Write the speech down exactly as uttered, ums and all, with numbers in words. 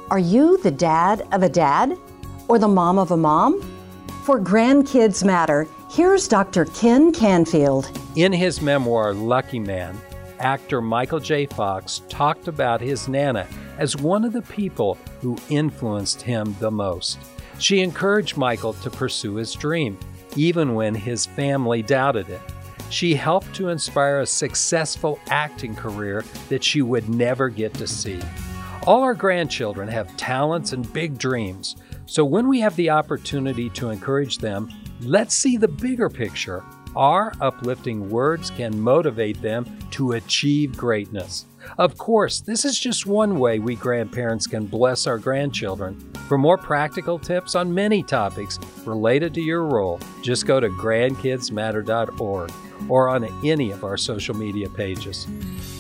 Are you the dad of a dad or the mom of a mom? For Grandkids Matter, here's Doctor Ken Canfield. In his memoir, Lucky Man, actor Michael J. Fox talked about his Nana as one of the people who influenced him the most. She encouraged Michael to pursue his dream, even when his family doubted it. She helped to inspire a successful acting career that she would never get to see. All our grandchildren have talents and big dreams, so when we have the opportunity to encourage them, let's see the bigger picture. Our uplifting words can motivate them to achieve greatness. Of course, this is just one way we grandparents can bless our grandchildren. For more practical tips on many topics related to your role, just go to grandkids matter dot org or on any of our social media pages.